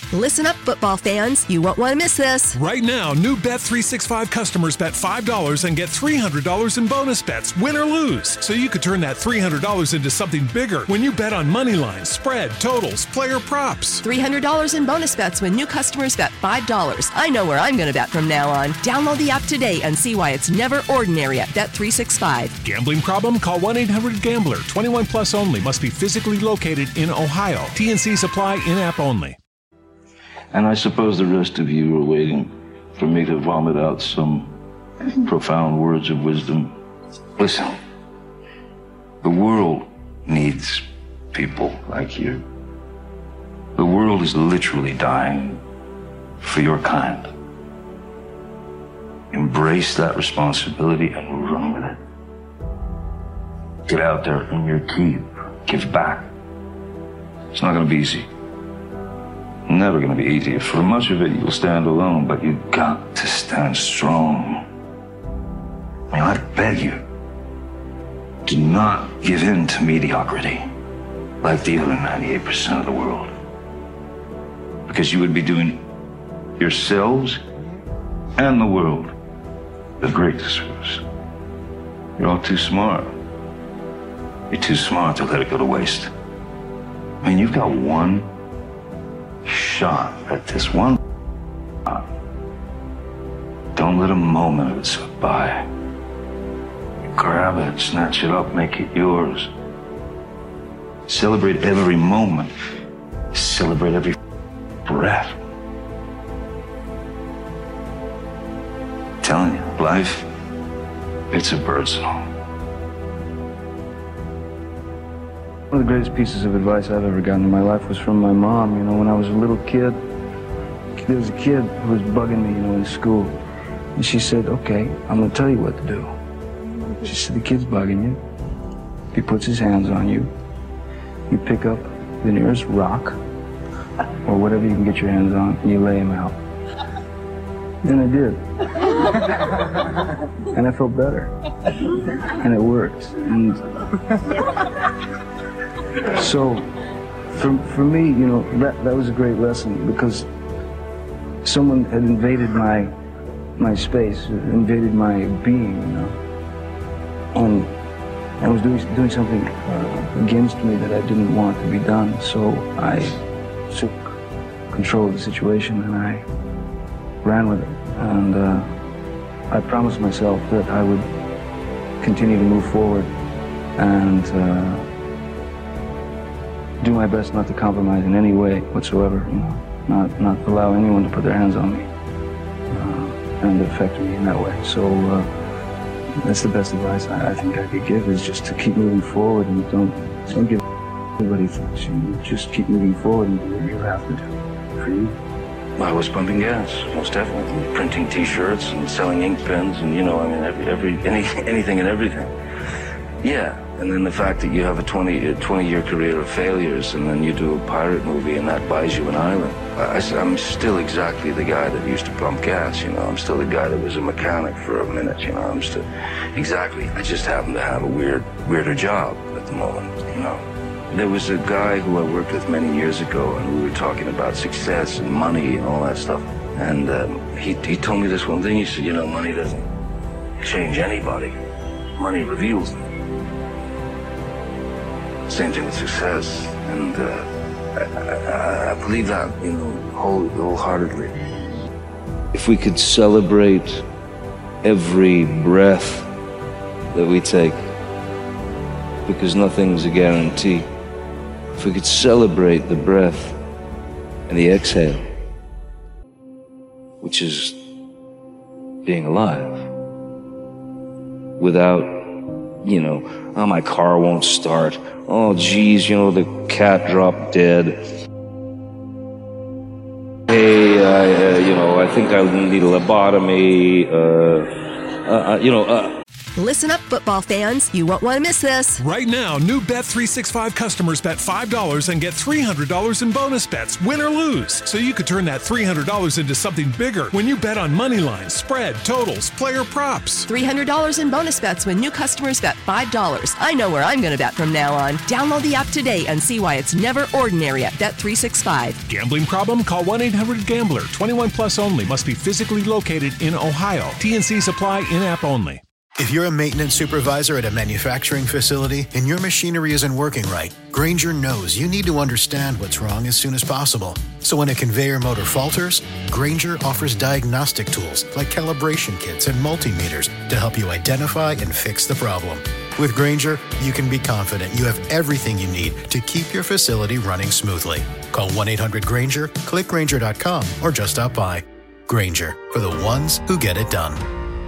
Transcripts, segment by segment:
Listen up, football fans. You won't want to miss this. Right now, new Bet365 customers bet $5 and get $300 in bonus bets, win or lose. So you could turn that $300 into something bigger when you bet on money lines, spread, totals, player props. $300 in bonus bets when new customers bet $5. I know where I'm going to bet from now on. Download the app today and see why it's never ordinary at Bet365. Gambling problem? Call 1-800-GAMBLER. 21 plus only. Must be physically located in Ohio. T&Cs apply. In-app only. And I suppose the rest of you are waiting for me to vomit out some profound words of wisdom. Listen, the world needs people like you. The world is literally dying for your kind. Embrace that responsibility and run with it. Get out there, earn your keep, give back. It's not going to be easy. Never going to be easy. For much of it, you'll stand alone, but you've got to stand strong. I mean, I beg you, do not give in to mediocrity like the other 98% of the world. Because you would be doing yourselves and the world a great disservice. You're all too smart. You're too smart to let it go to waste. I mean, you've got one shot at this one shot. Don't let a moment of it slip by. Grab it, snatch it up, make it yours. Celebrate every moment. Celebrate every breath. I'm telling you, life, it's a bird song. One of the greatest pieces of advice I've ever gotten in my life was from my mom. You know, when I was a little kid, there was a kid who was bugging me, in school. And she said, okay, I'm going to tell you what to do. She said, the kid's bugging you. He puts his hands on you. You pick up the nearest rock, or whatever you can get your hands on, and you lay him out. And I did. And I felt better. And it worked. And so, for me, that was a great lesson, because someone had invaded my space, invaded my being, and was doing something against me that I didn't want to be done. So I took control of the situation and I ran with it. And I promised myself that I would continue to move forward and do my best not to compromise in any way whatsoever, not allow anyone to put their hands on me and affect me in that way. So that's the best advice I think I could give, is just to keep moving forward and don't give anybody things. You just keep moving forward and do what you have to do for you. I was pumping gas, most definitely. Printing T-shirts and selling ink pens and, anything and everything. Yeah, and then the fact that you have a 20-year career of failures, and then you do a pirate movie and that buys you an island. I'm still exactly the guy that used to pump gas, I'm still the guy that was a mechanic for a minute, I'm still exactly. I just happen to have a weirder job at the moment, There was a guy who I worked with many years ago, and we were talking about success and money and all that stuff. And he told me this one thing. He said, money doesn't change anybody. Money reveals them. Same thing with success. And I believe that, wholeheartedly. If we could celebrate every breath that we take, because nothing's a guarantee. If we could celebrate the breath and the exhale, which is being alive, without, oh, my car won't start. Oh, geez, the cat dropped dead. Hey, I think I need a lobotomy. Listen up, football fans. You won't want to miss this. Right now, new Bet365 customers bet $5 and get $300 in bonus bets, win or lose. So you could turn that $300 into something bigger when you bet on money lines, spread, totals, player props. $300 in bonus bets when new customers bet $5. I know where I'm going to bet from now on. Download the app today and see why it's never ordinary at Bet365. Gambling problem? Call 1-800-GAMBLER. 21 plus only. Must be physically located in Ohio. T&C supply in-app only. If you're a maintenance supervisor at a manufacturing facility and your machinery isn't working right, Grainger knows you need to understand what's wrong as soon as possible. So when a conveyor motor falters, Grainger offers diagnostic tools like calibration kits and multimeters to help you identify and fix the problem. With Grainger, you can be confident you have everything you need to keep your facility running smoothly. Call 1-800-GRAINGER, click Grainger.com, or just stop by. Grainger, for the ones who get it done.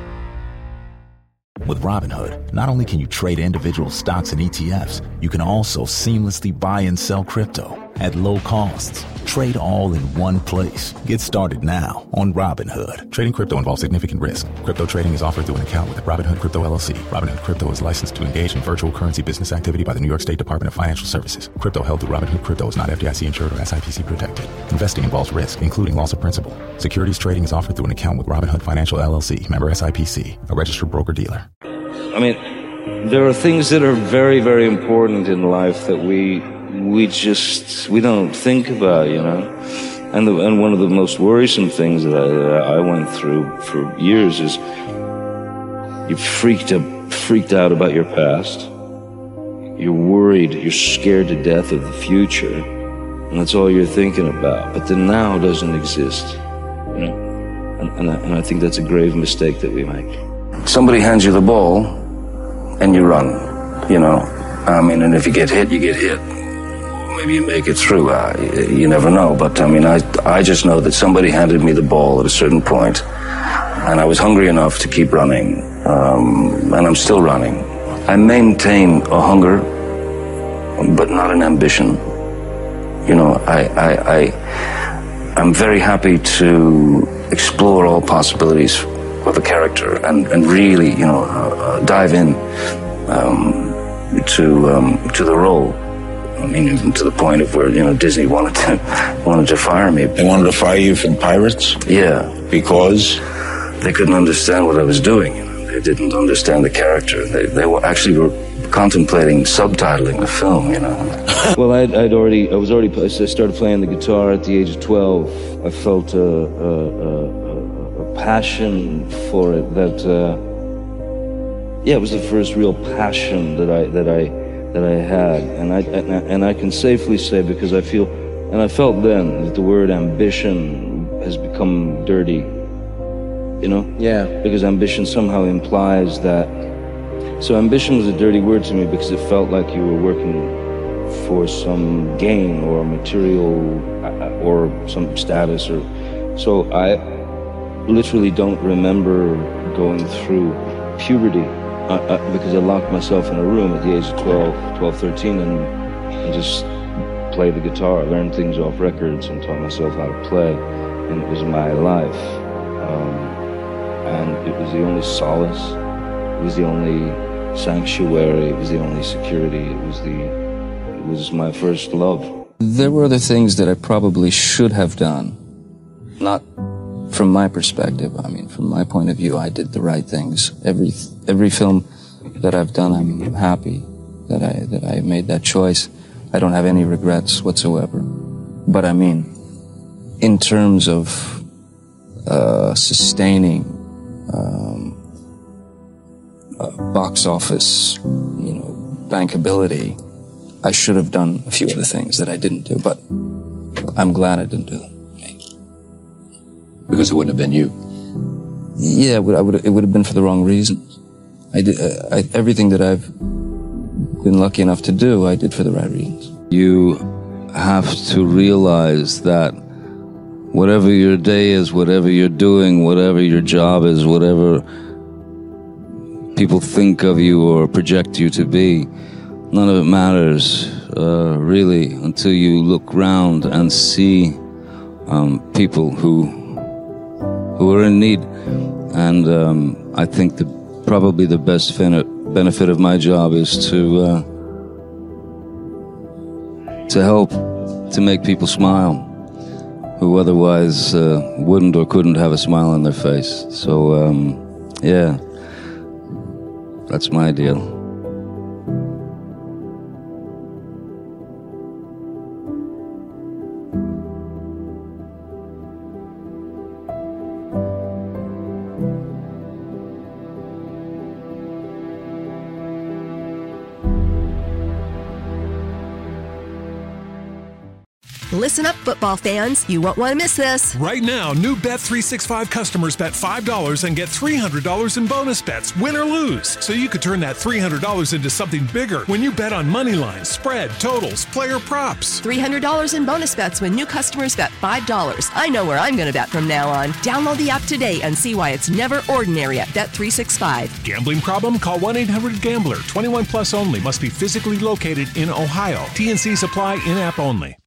With Robinhood, not only can you trade individual stocks and ETFs, you can also seamlessly buy and sell crypto at low costs. Trade all in one place. Get started now on Robinhood. Trading crypto involves significant risk. Crypto trading is offered through an account with Robinhood Crypto LLC. Robinhood Crypto is licensed to engage in virtual currency business activity by the New York State Department of Financial Services. Crypto held through Robinhood Crypto is not FDIC insured or SIPC protected. Investing involves risk, including loss of principal. Securities trading is offered through an account with Robinhood Financial LLC, member SIPC, a registered broker-dealer. I mean, there are things that are very, very important in life that we don't think about, you know. And one of the most worrisome things that I went through for years is you're freaked out about your past. You're worried. You're scared to death of the future, and that's all you're thinking about. But the now doesn't exist, you know. And I think that's a grave mistake that we make. Somebody hands you the ball, and you run, you know. I mean, and if you get hit, you get hit. Maybe you make it through. You never know. But, I mean, I just know that somebody handed me the ball at a certain point, and I was hungry enough to keep running, and I'm still running. I maintain a hunger, but not an ambition. You know, I'm very happy to explore all possibilities of a character and really, you know, dive in to the role. I mean, even to the point of where, you know, Disney wanted to fire me. They wanted to fire you from Pirates? Yeah. Because? They couldn't understand what I was doing. You know? They didn't understand the character. They were contemplating subtitling the film, you know. Well, I started playing the guitar at the age of 12. I felt a passion for it that, it was the first real passion that I had, and I can safely say, because I feel, and I felt then, that the word ambition has become dirty, you know? Yeah. Because ambition somehow implies that, so ambition was a dirty word to me because it felt like you were working for some gain or material or some status, or, so I literally don't remember going through puberty. Because I locked myself in a room at the age of 12, 13, and just played the guitar, learned things off records, and taught myself how to play. And it was my life. And it was the only solace. It was the only sanctuary. It was the only security. It was my first love. There were other things that I probably should have done. Not from my perspective. I mean, from my point of view, I did the right things. Every film that I've done, I'm happy that I made that choice. I don't have any regrets whatsoever. But I mean, in terms of sustaining box office, you know, bankability, I should have done a few other things that I didn't do. But I'm glad I didn't do them. Because it wouldn't have been you. Yeah, it would have been for the wrong reasons. Everything that I've been lucky enough to do, I did for the right reasons. You have to realize that whatever your day is, whatever you're doing, whatever your job is, whatever people think of you or project you to be, none of it matters, really, until you look round and see people who are in need. And I think the probably the best benefit of my job is to help, to make people smile who otherwise wouldn't or couldn't have a smile on their face. So, yeah, that's my deal. Listen up, football fans. You won't want to miss this. Right now, new Bet365 customers bet $5 and get $300 in bonus bets, win or lose. So you could turn that $300 into something bigger when you bet on money lines, spread, totals, player props. $300 in bonus bets when new customers bet $5. I know where I'm going to bet from now on. Download the app today and see why it's never ordinary at Bet365. Gambling problem? Call 1-800-GAMBLER. 21 plus only. Must be physically located in Ohio. T&Cs apply, in-app only.